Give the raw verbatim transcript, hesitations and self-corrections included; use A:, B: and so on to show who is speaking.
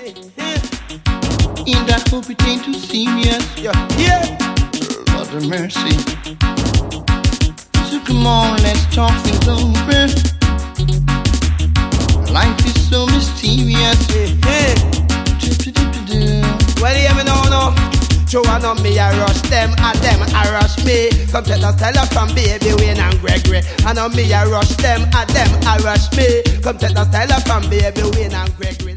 A: And I hope it ain't too serious.
B: Yeah, yeah.
A: Lord of mercy. So come on, let's talk things over. Life is so mysterious.
B: Yeah, yeah. Well, hear me now, no. Joe and on me, I rush them, and them, I rush me. Come tell us, tell us from Baby Wayne and Gregory. And on me, I rush them, and them, I rush me. Come tell us, tell us from Baby Wayne and Gregory.